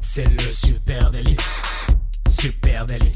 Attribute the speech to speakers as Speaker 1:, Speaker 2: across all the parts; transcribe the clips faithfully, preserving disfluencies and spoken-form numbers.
Speaker 1: C'est le Super Daily. Super Daily.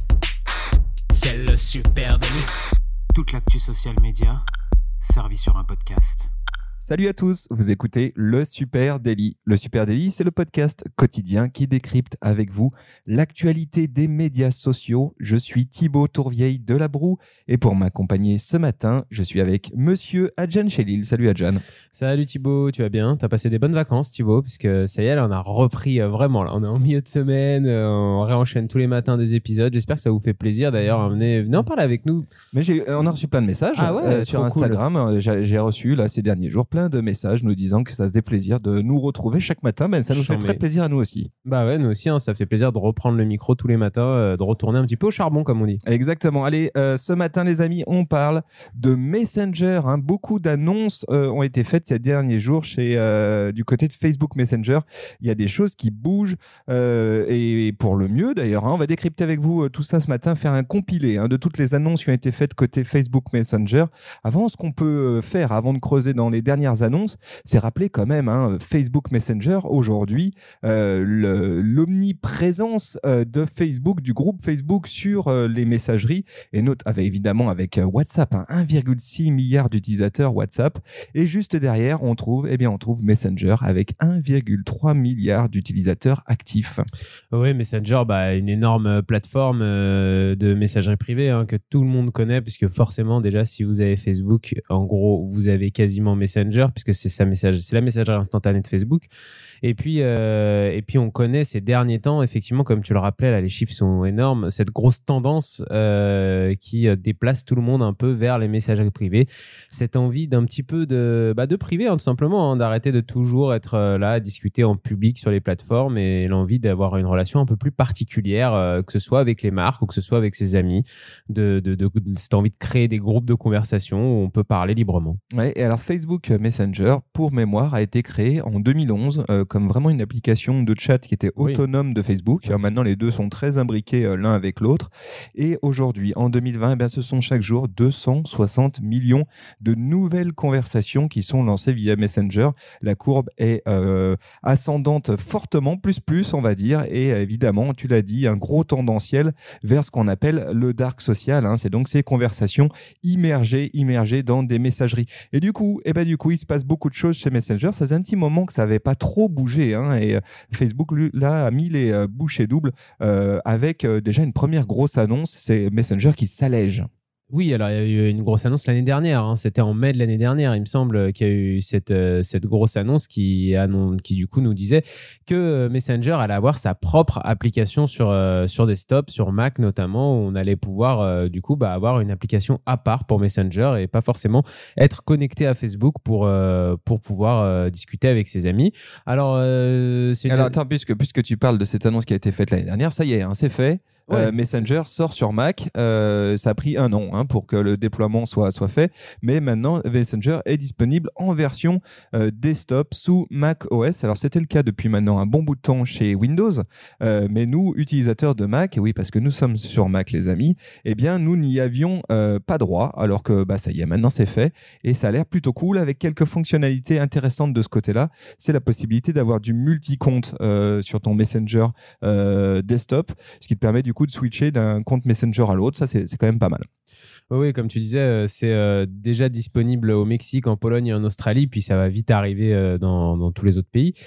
Speaker 1: C'est le Super Daily. Toute l'actu social média servie sur un podcast.
Speaker 2: Salut à tous, vous écoutez le Super Daily. Le Super Daily, c'est le podcast quotidien qui décrypte avec vous l'actualité des médias sociaux. Je suis Thibaut Tourvieille de La Broue et pour m'accompagner ce matin, je suis avec Monsieur Adjan Chélil. Salut Adjan.
Speaker 3: Salut Thibaut, tu vas bien? T'as passé des bonnes vacances Thibaut? Puisque ça y est, là, on a repris euh, vraiment. Là, on est en milieu de semaine, euh, on réenchaîne tous les matins des épisodes. J'espère que ça vous fait plaisir. D'ailleurs, venez, venez en parler avec nous.
Speaker 2: Mais j'ai, on a reçu plein de messages
Speaker 3: ah ouais,
Speaker 2: euh, sur Instagram.
Speaker 3: Cool.
Speaker 2: J'ai, j'ai reçu là ces derniers jours plein de messages nous disant que ça se faisait plaisir de nous retrouver chaque matin. Ben, ça nous fait très plaisir à nous aussi.
Speaker 3: Bah ouais, nous aussi, hein, ça fait plaisir de reprendre le micro tous les matins, euh, de retourner un petit peu au charbon, comme on dit.
Speaker 2: Exactement. Allez, euh, ce matin, les amis, on parle de Messenger. Hein. Beaucoup d'annonces euh, ont été faites ces derniers jours chez, euh, du côté de Facebook Messenger. Il y a des choses qui bougent euh, et, et pour le mieux d'ailleurs. Hein. On va décrypter avec vous euh, tout ça ce matin, faire un compilé hein, de toutes les annonces qui ont été faites côté Facebook Messenger. Avant, ce qu'on peut faire, avant de creuser dans les dernières annonces, c'est rappeler quand même hein, Facebook Messenger aujourd'hui, euh, le, l'omniprésence euh, de Facebook, du groupe Facebook sur euh, les messageries, et note, avec, évidemment avec euh, WhatsApp, hein, un virgule six milliard d'utilisateurs WhatsApp, et juste derrière, on trouve, eh bien, on trouve Messenger avec un virgule trois milliard d'utilisateurs actifs.
Speaker 3: Oui, Messenger, bah, une énorme plateforme euh, de messagerie privée hein, que tout le monde connaît, puisque forcément, déjà, si vous avez Facebook, en gros, vous avez quasiment Messenger, puisque c'est sa message, c'est la messagerie instantanée de Facebook. Et puis, euh, et puis, on connaît ces derniers temps, effectivement, comme tu le rappelais, là, les chiffres sont énormes, cette grosse tendance euh, qui déplace tout le monde un peu vers les messageries privées. Cette envie d'un petit peu de, bah, de privé, hein, tout simplement, hein, d'arrêter de toujours être euh, là, à discuter en public sur les plateformes et l'envie d'avoir une relation un peu plus particulière, euh, que ce soit avec les marques ou que ce soit avec ses amis, de, de, de, de cette envie de créer des groupes de conversation où on peut parler librement.
Speaker 2: Ouais, et alors Facebook Messenger, pour mémoire, a été créé en deux mille onze euh, comme vraiment une application de chat qui était autonome oui. de Facebook. Oui. Maintenant, les deux sont très imbriqués euh, l'un avec l'autre. Et aujourd'hui, en deux mille vingt, eh bien, ce sont chaque jour deux cent soixante millions de nouvelles conversations qui sont lancées via Messenger. La courbe est euh, ascendante fortement, plus plus, on va dire. Et euh, évidemment, tu l'as dit, un gros tendanciel vers ce qu'on appelle le dark social. Hein. C'est donc ces conversations immergées, immergées dans des messageries. Et du coup, eh ben, du coup, il se passe beaucoup de choses chez Messenger. Ça faisait un petit moment que ça n'avait pas trop bougé. Hein, et euh, Facebook, lui, là, a mis les euh, bouchées doubles euh, avec euh, déjà une première grosse annonce. C'est Messenger qui s'allège.
Speaker 3: Oui, alors il y a eu une grosse annonce l'année dernière. Hein. C'était en mai de l'année dernière, il me semble, qu'il y a eu cette, euh, cette grosse annonce qui, annon- qui, du coup, nous disait que Messenger allait avoir sa propre application sur, euh, sur desktop, sur Mac notamment, où on allait pouvoir, euh, du coup, bah, avoir une application à part pour Messenger et pas forcément être connecté à Facebook pour, euh, pour pouvoir euh, discuter avec ses amis. Alors, euh, c'est une...
Speaker 2: alors attends, puisque, puisque tu parles de cette annonce qui a été faite l'année dernière, ça y est, hein, c'est fait. Ouais. Euh, Messenger sort sur Mac. Euh, ça a pris un an hein, pour que le déploiement soit, soit fait. Mais maintenant, Messenger est disponible en version euh, desktop sous Mac O S. Alors, c'était le cas depuis maintenant un bon bout de temps chez Windows. Euh, mais nous, utilisateurs de Mac, oui, parce que nous sommes sur Mac, les amis, eh bien, nous n'y avions euh, pas droit. Alors que, bah, ça y est, maintenant, c'est fait. Et ça a l'air plutôt cool avec quelques fonctionnalités intéressantes de ce côté-là. C'est la possibilité d'avoir du multi-compte euh, sur ton Messenger euh, desktop, ce qui te permet du coup de switcher d'un compte Messenger à l'autre. Ça, c'est, c'est quand même pas mal.
Speaker 3: Oui, comme tu disais, c'est euh, déjà disponible au Mexique, en Pologne et en Australie, puis ça va vite arriver euh, dans, dans tous les autres pays.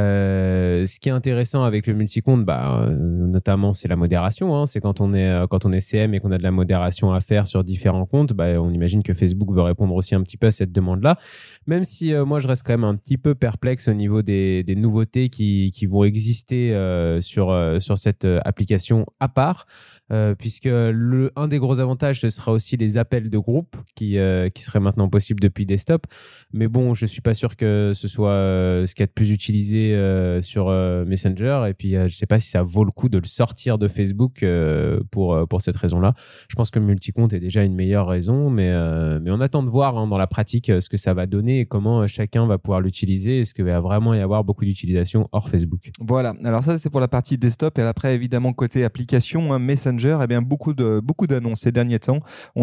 Speaker 3: Euh, ce qui est intéressant avec le multicompte, bah, euh, notamment, c'est la modération. Hein. C'est quand on est, euh, quand on est C M et qu'on a de la modération à faire sur différents comptes, bah, on imagine que Facebook veut répondre aussi un petit peu à cette demande-là. Même si euh, moi, je reste quand même un petit peu perplexe au niveau des, des nouveautés qui, qui vont exister euh, sur, euh, sur cette application à part. Euh, puisque le, un des gros avantages, ce sera aussi les appels de groupe qui, euh, qui seraient maintenant possibles depuis desktop. Mais bon, je ne suis pas sûr que ce soit euh, ce qu'il y a de plus utilisé euh, sur euh, Messenger. Et puis, euh, je ne sais pas si ça vaut le coup de le sortir de Facebook euh, pour, pour cette raison-là. Je pense que le multicompte est déjà une meilleure raison, mais, euh, mais on attend de voir hein, dans la pratique ce que ça va donner et comment chacun va pouvoir l'utiliser. Est-ce qu'il va vraiment y avoir beaucoup d'utilisation hors Facebook?
Speaker 2: Voilà, alors ça, c'est pour la partie desktop. Et après, évidemment, côté application, hein, Messenger, eh bien, beaucoup, de, beaucoup d'annonces ces derniers temps. On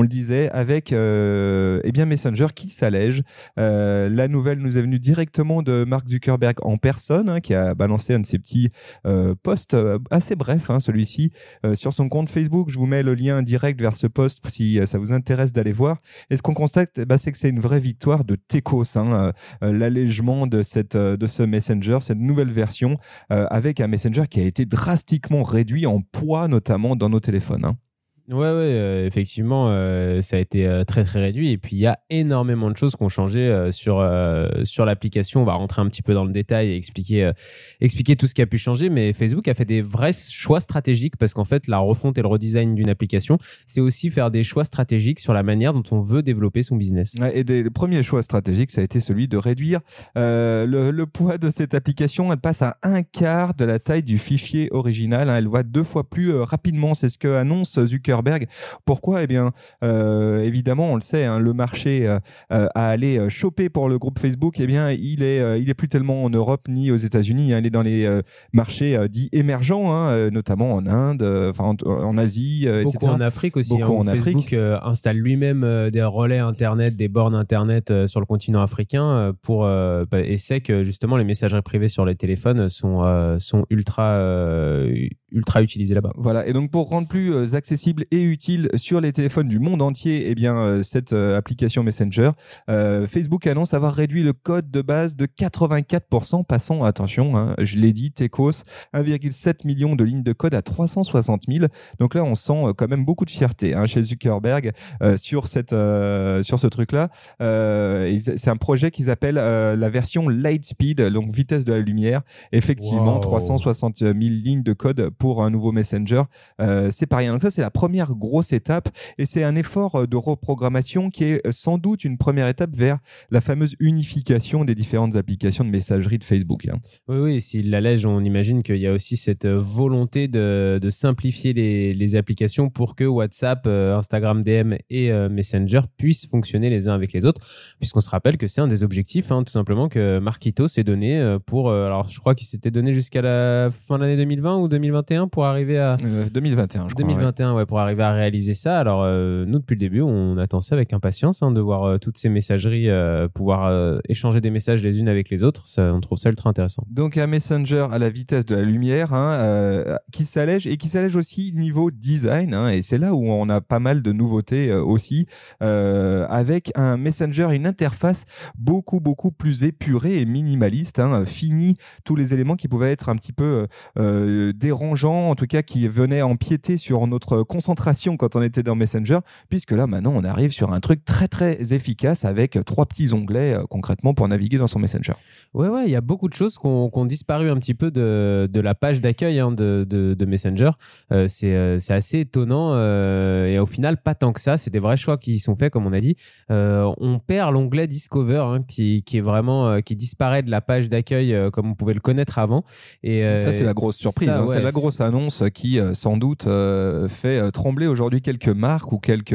Speaker 2: on le disait, avec euh, eh bien Messenger qui s'allège. Euh, la nouvelle nous est venue directement de Mark Zuckerberg en personne, hein, qui a balancé un de ses petits euh, posts euh, assez bref, hein, celui-ci, euh, sur son compte Facebook. Je vous mets le lien direct vers ce post si euh, ça vous intéresse d'aller voir. Et ce qu'on constate, bah, c'est que c'est une vraie victoire de Tecos, hein, euh, l'allègement de, cette, euh, de ce Messenger, cette nouvelle version, euh, avec un Messenger qui a été drastiquement réduit en poids, notamment dans nos téléphones. Hein.
Speaker 3: Ouais, ouais, euh, effectivement, euh, ça a été euh, très très réduit. Et puis il y a énormément de choses qui ont changé euh, sur, euh, sur l'application. On va rentrer un petit peu dans le détail et expliquer, euh, expliquer tout ce qui a pu changer. Mais Facebook a fait des vrais choix stratégiques parce qu'en fait, la refonte et le redesign d'une application, c'est aussi faire des choix stratégiques sur la manière dont on veut développer son business.
Speaker 2: Ouais, et des, le premier choix stratégique, ça a été celui de réduire euh, le, le poids de cette application. Elle passe à un quart de la taille du fichier original. Hein. Elle va deux fois plus euh, rapidement. C'est ce que annonce Zuckerberg. Pourquoi ? Eh bien, euh, évidemment, on le sait, hein, le marché euh, à aller choper pour le groupe Facebook, eh bien, il est, euh, il est plus tellement en Europe ni aux États-Unis. Hein, il est dans les euh, marchés euh, dits émergents, hein, euh, notamment en Inde, euh, en, en Asie, euh,
Speaker 3: Beaucoup
Speaker 2: et cetera.
Speaker 3: en Afrique aussi.
Speaker 2: Beaucoup
Speaker 3: hein,
Speaker 2: en
Speaker 3: Facebook
Speaker 2: Afrique.
Speaker 3: euh, installe lui-même euh, des relais Internet, des bornes Internet euh, sur le continent africain euh, pour, euh, bah, et sait que justement les messageries privées sur les téléphones sont, euh, sont ultra, euh, ultra utilisées là-bas.
Speaker 2: Voilà, et donc pour rendre plus euh, accessible et utile sur les téléphones du monde entier, eh bien, euh, cette euh, application Messenger, euh, Facebook annonce avoir réduit le code de base de quatre-vingt-quatre pour cent, passant, attention, hein, je l'ai dit, Tecos, un virgule sept million de lignes de code à trois cent soixante mille. Donc là, on sent euh, quand même beaucoup de fierté hein, chez Zuckerberg euh, sur, cette, euh, sur ce truc-là. Euh, c'est un projet qu'ils appellent euh, la version Lightspeed, donc vitesse de la lumière. Effectivement,
Speaker 3: Wow.
Speaker 2: trois cent soixante mille lignes de code pour un nouveau Messenger. Euh, c'est pas rien. Donc ça, c'est la première grosse étape et c'est un effort de reprogrammation qui est sans doute une première étape vers la fameuse unification des différentes applications de messagerie de Facebook. Hein.
Speaker 3: Oui, oui, s'il l'allège, on imagine qu'il y a aussi cette volonté de, de simplifier les, les applications pour que WhatsApp, euh, Instagram D M et euh, Messenger puissent fonctionner les uns avec les autres, puisqu'on se rappelle que c'est un des objectifs, hein, tout simplement, que Marquito s'est donné pour, euh, alors je crois qu'il s'était donné jusqu'à la fin de l'année deux mille vingt ou deux mille vingt et un pour arriver à...
Speaker 2: Euh, deux mille vingt et un, je crois.
Speaker 3: deux mille vingt et un, ouais. Ouais, pour arriver à réaliser ça. Alors, euh, nous, depuis le début, on attend ça avec impatience, hein, de voir euh, toutes ces messageries euh, pouvoir euh, échanger des messages les unes avec les autres. Ça, on trouve ça ultra intéressant.
Speaker 2: Donc, un Messenger à la vitesse de la lumière hein, euh, qui s'allège et qui s'allège aussi niveau design. Hein, et c'est là où on a pas mal de nouveautés euh, aussi, euh, avec un Messenger, une interface beaucoup, beaucoup plus épurée et minimaliste. Hein, fini tous les éléments qui pouvaient être un petit peu euh, dérangeants, en tout cas qui venaient empiéter sur notre concentration quand on était dans Messenger, puisque là maintenant on arrive sur un truc très très efficace avec trois petits onglets euh, concrètement pour naviguer dans son Messenger.
Speaker 3: Ouais, ouais, il y a beaucoup de choses qui ont, qui ont disparu un petit peu de, de la page d'accueil hein, de, de, de Messenger. Euh, c'est, euh, c'est assez étonnant euh, et au final pas tant que ça. C'est des vrais choix qui sont faits, comme on a dit. Euh, on perd l'onglet Discover hein, qui, qui est vraiment euh, qui disparaît de la page d'accueil euh, comme on pouvait le connaître avant. Et euh,
Speaker 2: ça c'est la grosse surprise,
Speaker 3: ça,
Speaker 2: hein,
Speaker 3: ouais,
Speaker 2: c'est la grosse annonce qui euh, sans doute euh, fait euh, trembler aujourd'hui quelques marques ou quelques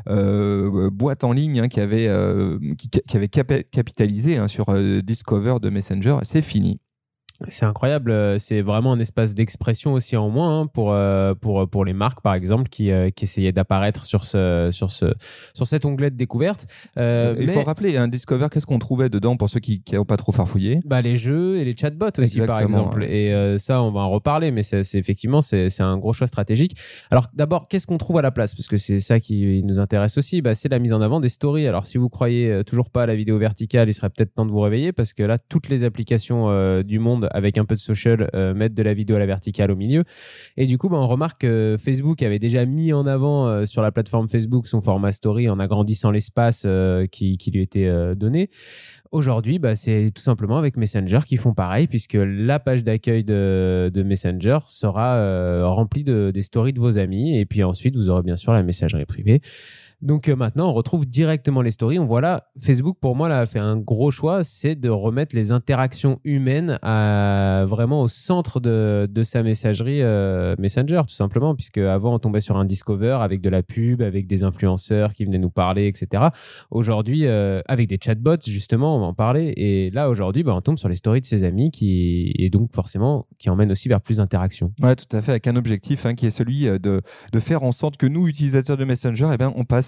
Speaker 2: euh, boîtes en ligne hein, qui avaient euh, qui, qui avaient cap- capitalisé hein, sur euh, Discover de Messenger. C'est fini.
Speaker 3: C'est incroyable, c'est vraiment un espace d'expression aussi en moins hein, pour, euh, pour, pour les marques par exemple qui, euh, qui essayaient d'apparaître sur, ce, sur, ce, sur cet onglet de découverte. Euh,
Speaker 2: Il
Speaker 3: mais...
Speaker 2: faut rappeler, un hein, Discover, qu'est-ce qu'on trouvait dedans pour ceux qui n'ont pas trop farfouillé ?
Speaker 3: Bah, les jeux et les chatbots aussi
Speaker 2: Exactement,
Speaker 3: par exemple.
Speaker 2: Ouais.
Speaker 3: Et euh, ça, on va en reparler, mais c'est, c'est, effectivement, c'est, c'est un gros choix stratégique. Alors d'abord, qu'est-ce qu'on trouve à la place ? Parce que c'est ça qui nous intéresse aussi, bah, c'est la mise en avant des stories. Alors si vous croyez toujours pas à la vidéo verticale, il serait peut-être temps de vous réveiller parce que là, toutes les applications euh, du monde avec un peu de social Euh, mettre de la vidéo à la verticale au milieu. Et du coup, bah, on remarque que Facebook avait déjà mis en avant euh, sur la plateforme Facebook son format story en agrandissant l'espace euh, qui, qui lui était euh, donné. Aujourd'hui, bah, c'est tout simplement avec Messenger qui font pareil, puisque la page d'accueil de, de Messenger sera euh, remplie de, des stories de vos amis. Et puis ensuite, vous aurez bien sûr la messagerie privée. Donc euh, maintenant, on retrouve directement les stories. On voit là, Facebook, pour moi, là, a fait un gros choix, c'est de remettre les interactions humaines à, vraiment au centre de, de sa messagerie euh, Messenger, tout simplement, puisque avant on tombait sur un Discover avec de la pub, avec des influenceurs qui venaient nous parler, et cetera. Aujourd'hui, euh, avec des chatbots, justement, on va en parler. Et là, aujourd'hui, bah, on tombe sur les stories de ses amis qui, et donc forcément, qui emmènent aussi vers plus d'interactions.
Speaker 2: Ouais, tout à fait, avec un objectif hein, qui est celui de, de faire en sorte que nous, utilisateurs de Messenger, eh ben, on passe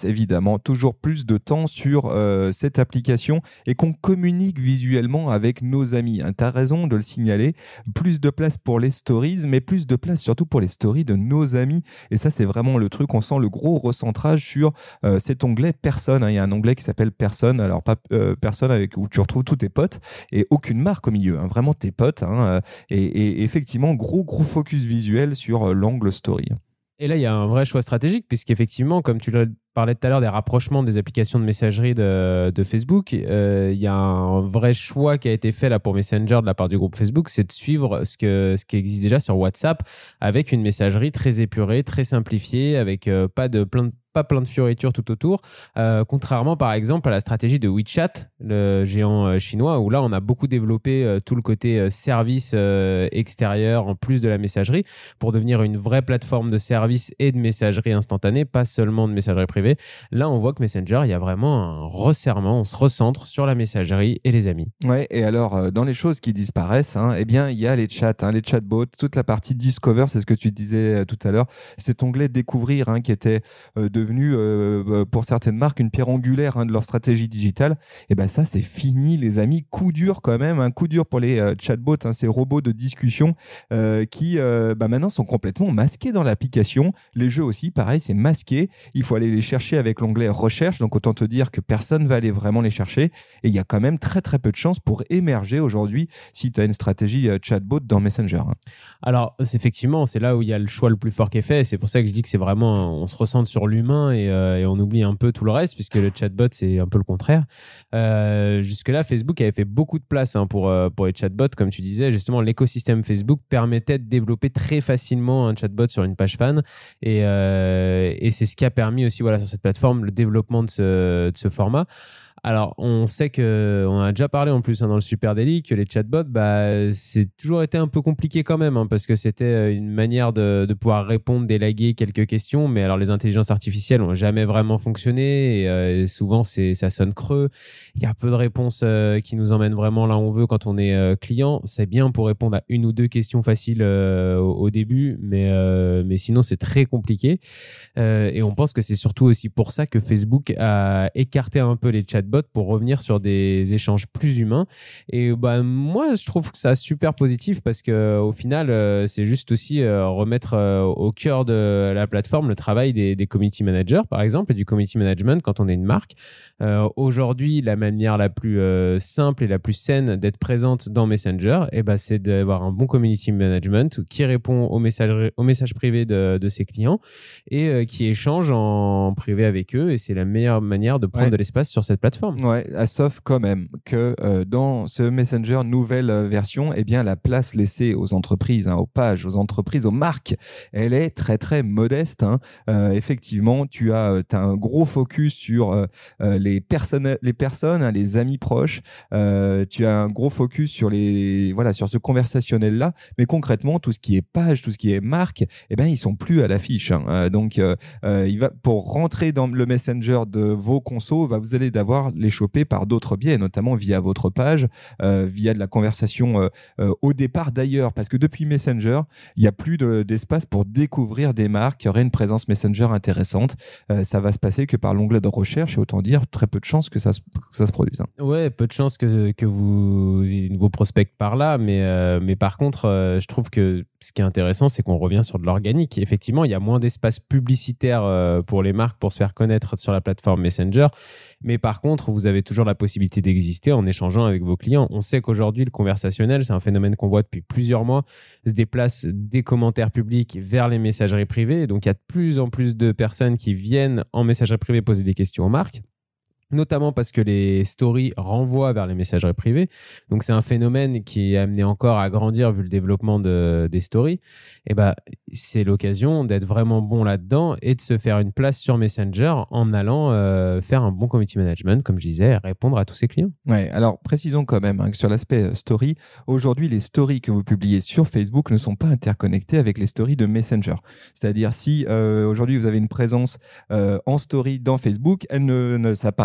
Speaker 2: passe évidemment toujours plus de temps sur euh, cette application et qu'on communique visuellement avec nos amis. Hein, tu as raison de le signaler. Plus de place pour les stories, mais plus de place surtout pour les stories de nos amis. Et ça, c'est vraiment le truc. On sent le gros recentrage sur euh, cet onglet personne. Hein. Il y a un onglet qui s'appelle personne. Alors, pas euh, personne avec où tu retrouves tous tes potes et aucune marque au milieu. Hein. Vraiment tes potes. Hein. Et, et effectivement, gros, gros focus visuel sur euh, l'angle story.
Speaker 3: Et là, il y a un vrai choix stratégique, puisqu'effectivement, comme tu le parlais tout à l'heure des rapprochements des applications de messagerie de, de Facebook, euh, il y a un vrai choix qui a été fait là pour Messenger de la part du groupe Facebook, c'est de suivre ce, que, ce qui existe déjà sur WhatsApp avec une messagerie très épurée, très simplifiée, avec euh, pas de plein de pas plein de fioritures tout autour, euh, contrairement par exemple à la stratégie de WeChat, le géant euh, chinois, où là on a beaucoup développé euh, tout le côté euh, service euh, extérieur en plus de la messagerie pour devenir une vraie plateforme de service et de messagerie instantanée, pas seulement de messagerie privée. Là on voit que Messenger, il y a vraiment un resserrement, on se recentre sur la messagerie et les amis.
Speaker 2: Ouais, et alors euh, dans les choses qui disparaissent, hein, eh bien il y a les chats, hein, les chatbots, toute la partie Discover, c'est ce que tu disais euh, tout à l'heure, cet onglet découvrir hein, qui était euh, de devenu euh, pour certaines marques une pierre angulaire hein, de leur stratégie digitale. Et ben ça c'est fini les amis, coup dur quand même, un coup dur pour les euh, chatbots, hein, ces robots de discussion euh, qui euh, bah, maintenant sont complètement masqués dans l'application. Les jeux aussi, pareil, c'est masqué. Il faut aller les chercher avec l'onglet recherche, donc autant te dire que personne va aller vraiment les chercher. Et il y a quand même très très peu de chances pour émerger aujourd'hui si tu as une stratégie euh, chatbot dans Messenger. Hein.
Speaker 3: Alors c'est, effectivement, c'est là où il y a le choix le plus fort qui est fait. C'est pour ça que je dis que c'est vraiment, on se ressente sur l'humain Et, euh, et on oublie un peu tout le reste puisque le chatbot c'est un peu le contraire. Euh, jusque-là, Facebook avait fait beaucoup de place hein, pour, euh, pour les chatbots. Comme tu disais, justement, l'écosystème Facebook permettait de développer très facilement un chatbot sur une page fan et, euh, et c'est ce qui a permis aussi voilà, sur cette plateforme le développement de ce, de ce format. Alors, on sait que, on a déjà parlé en plus hein, dans le Super Daily, que les chatbots, bah, c'est toujours été un peu compliqué quand même, hein, parce que c'était une manière de, de pouvoir répondre, d'élaguer quelques questions, mais alors les intelligences artificielles n'ont jamais vraiment fonctionné, et, euh, et souvent c'est, ça sonne creux. Il y a peu de réponses euh, qui nous emmènent vraiment là où on veut quand on est euh, client. C'est bien pour répondre à une ou deux questions faciles euh, au, au début, mais, euh, mais sinon c'est très compliqué. Euh, et on pense que c'est surtout aussi pour ça que Facebook a écarté un peu les chatbots pour revenir sur des échanges plus humains. Et bah, moi, je trouve que ça super positif parce qu'au final, euh, c'est juste aussi euh, remettre euh, au cœur de la plateforme le travail des, des community managers, par exemple, et du community management quand on est une marque. Euh, aujourd'hui, la manière la plus euh, simple et la plus saine d'être présente dans Messenger, eh ben, c'est d'avoir un bon community management qui répond aux messages, aux messages privés de, de ses clients et euh, qui échange en privé avec eux. Et c'est la meilleure manière de prendre
Speaker 2: ouais.
Speaker 3: de l'espace sur cette plateforme.
Speaker 2: Ouais, sauf quand même que euh, dans ce Messenger nouvelle version, eh bien la place laissée aux entreprises, hein, aux pages, aux entreprises, aux marques, elle est très très modeste. Hein. Euh, effectivement, tu as, t'as un gros focus sur euh, les personnes, les personnes, hein, les amis proches. Euh, tu as un gros focus sur les, voilà, sur ce conversationnel là. Mais concrètement, tout ce qui est page, tout ce qui est marque, eh ben ils sont plus à l'affiche. Hein. Euh, donc, euh, euh, il va pour rentrer dans le Messenger de vos consos, va vous allez d'avoir les choper par d'autres biais, notamment via votre page, euh, via de la conversation euh, euh, au départ d'ailleurs, parce que depuis Messenger, il n'y a plus de, d'espace pour découvrir des marques qui auraient une présence Messenger intéressante. Euh, ça va se passer que par l'onglet de recherche, et autant dire très peu de chances que ça se, que ça se produise. Hein.
Speaker 3: Ouais, peu de chances que, que vous ayez de nouveaux prospects par là, mais, euh, mais par contre, euh, je trouve que ce qui est intéressant, c'est qu'on revient sur de l'organique. Effectivement, il y a moins d'espace publicitaire euh, pour les marques pour se faire connaître sur la plateforme Messenger. Mais par contre, vous avez toujours la possibilité d'exister en échangeant avec vos clients. On sait qu'aujourd'hui, le conversationnel, c'est un phénomène qu'on voit depuis plusieurs mois, se déplace des commentaires publics vers les messageries privées. Donc, il y a de plus en plus de personnes qui viennent en messagerie privée poser des questions aux marques, notamment parce que les stories renvoient vers les messageries privées. Donc, c'est un phénomène qui est amené encore à grandir vu le développement de, des stories. Et bah, c'est l'occasion d'être vraiment bon là-dedans et de se faire une place sur Messenger en allant euh, faire un bon community management, comme je disais, répondre à tous ses clients.
Speaker 2: Ouais, alors précisons quand même hein, que sur l'aspect story, aujourd'hui, les stories que vous publiez sur Facebook ne sont pas interconnectées avec les stories de Messenger. C'est-à-dire, si euh, aujourd'hui vous avez une présence euh, en story dans Facebook, elle ne, ne s'apparaît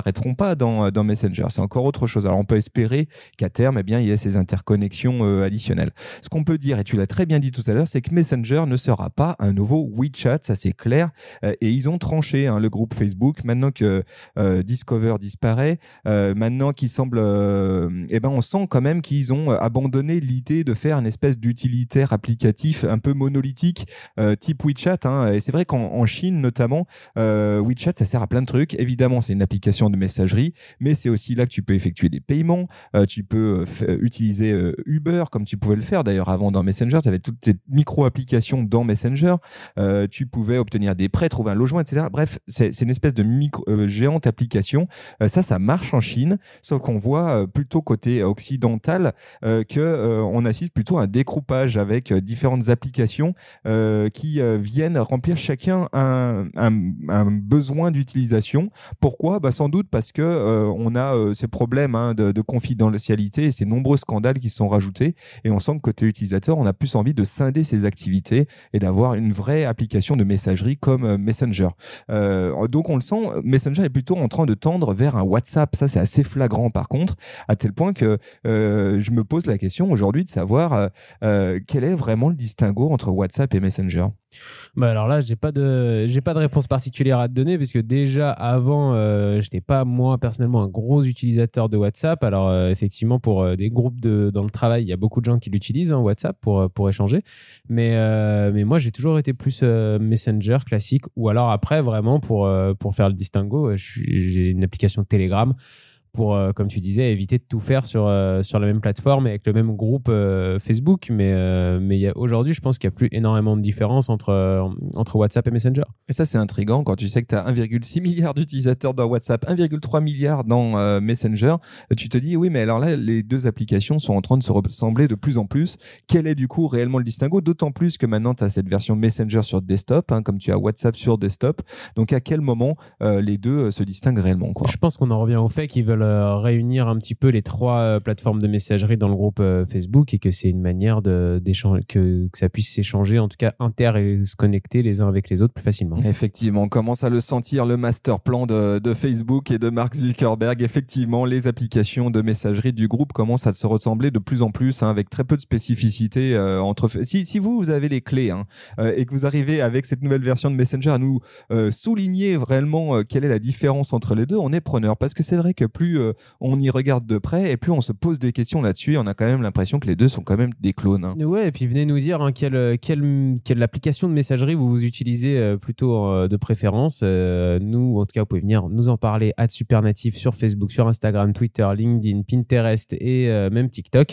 Speaker 2: n'apparaîtront pas dans, dans Messenger. C'est encore autre chose. Alors, on peut espérer qu'à terme, eh bien, il y ait ces interconnexions euh, additionnelles. Ce qu'on peut dire, et tu l'as très bien dit tout à l'heure, c'est que Messenger ne sera pas un nouveau WeChat, ça c'est clair. Euh, et ils ont tranché hein, le groupe Facebook. Maintenant que euh, Discover disparaît, euh, maintenant qu'il semble... Euh, eh ben, on sent quand même qu'ils ont abandonné l'idée de faire une espèce d'utilitaire applicatif un peu monolithique, euh, type WeChat. Hein. Et c'est vrai qu'en en Chine, notamment, euh, WeChat, ça sert à plein de trucs. Évidemment, c'est une application de messagerie, mais c'est aussi là que tu peux effectuer des paiements. Euh, tu peux f- utiliser euh, Uber, comme tu pouvais le faire d'ailleurs avant dans Messenger. Tu avais toutes ces micro-applications dans Messenger. Euh, tu pouvais obtenir des prêts, trouver un logement, et cetera. Bref, c'est, c'est une espèce de micro, euh, géante application. Euh, ça, ça marche en Chine, sauf qu'on voit euh, plutôt côté occidental euh, que euh, on assiste plutôt à un décroupage avec euh, différentes applications euh, qui euh, viennent remplir chacun un, un, un besoin d'utilisation. Pourquoi ? Bah, sans doute parce que euh, on a euh, ces problèmes hein, de, de confidentialité et ces nombreux scandales qui sont rajoutés, et on sent que côté utilisateur, on a plus envie de scinder ses activités et d'avoir une vraie application de messagerie comme euh, Messenger. Euh, donc on le sent, Messenger est plutôt en train de tendre vers un WhatsApp. Ça, c'est assez flagrant par contre, à tel point que euh, je me pose la question aujourd'hui de savoir euh, euh, quel est vraiment le distinguo entre WhatsApp et Messenger.
Speaker 3: Bah alors là, j'ai pas de, j'ai pas de réponse particulière à te donner, parce que déjà avant, euh, j'étais pas moi personnellement un gros utilisateur de WhatsApp. Alors euh, effectivement, pour euh, des groupes de, dans le travail, il y a beaucoup de gens qui l'utilisent, hein, WhatsApp, pour, pour échanger. Mais, euh, mais moi, j'ai toujours été plus euh, Messenger classique, ou alors après, vraiment, pour, euh, pour faire le distinguo, je suis- j'ai une application Telegram pour, euh, comme tu disais, éviter de tout faire sur, euh, sur la même plateforme et avec le même groupe euh, Facebook. Mais, euh, mais il y a, aujourd'hui, je pense qu'il n'y a plus énormément de différence entre, euh, entre WhatsApp et Messenger.
Speaker 2: Et ça, c'est intriguant quand tu sais que tu as un virgule six milliard d'utilisateurs dans WhatsApp, un virgule trois milliard dans euh, Messenger. Tu te dis, oui, mais alors là, les deux applications sont en train de se ressembler de plus en plus. Quel est du coup réellement le distinguo ? D'autant plus que maintenant, tu as cette version Messenger sur desktop, hein, comme tu as WhatsApp sur desktop. Donc, à quel moment euh, les deux euh, se distinguent réellement, quoi ?
Speaker 3: Je pense qu'on en revient au fait qu'ils veulent euh, réunir un petit peu les trois euh, plateformes de messagerie dans le groupe euh, Facebook, et que c'est une manière de, d'échanger, que, que ça puisse s'échanger, en tout cas inter et se connecter les uns avec les autres plus facilement.
Speaker 2: Effectivement, on commence à le sentir, le master plan de, de Facebook et de Mark Zuckerberg. Effectivement, les applications de messagerie du groupe commencent à se ressembler de plus en plus, hein, avec très peu de spécificité euh, entre. Si, si vous, vous avez les clés hein, euh, et que vous arrivez avec cette nouvelle version de Messenger à nous euh, souligner vraiment euh, quelle est la différence entre les deux, on est preneur, parce que c'est vrai que plus euh, on y regarde de près et plus on se pose des questions là-dessus, on a quand même l'impression que les deux sont quand même des clones. Hein.
Speaker 3: Ouais, et puis venez nous dire hein, quelle, quelle, quelle application de messagerie vous, vous utilisez euh, plutôt euh, de préférence. Euh, nous, en tout cas, vous pouvez venir nous en parler à Supernatif sur Facebook, sur Instagram, Twitter, LinkedIn, Pinterest et euh, même TikTok.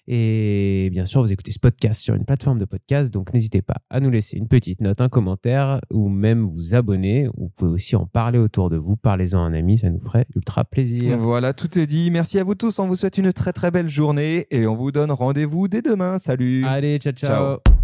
Speaker 3: Et bien sûr, vous écoutez ce podcast sur une plateforme de podcast, donc n'hésitez pas à nous laisser une petite note, un commentaire, ou même vous abonner. Vous pouvez aussi en parler autour de vous, parlez-en à un ami, ça nous ferait ultra plaisir.
Speaker 2: Voilà, tout est dit. Merci à vous tous, on vous souhaite une très très belle journée et on vous donne rendez-vous dès demain. Salut.
Speaker 3: Allez, ciao, ciao.
Speaker 2: Ciao.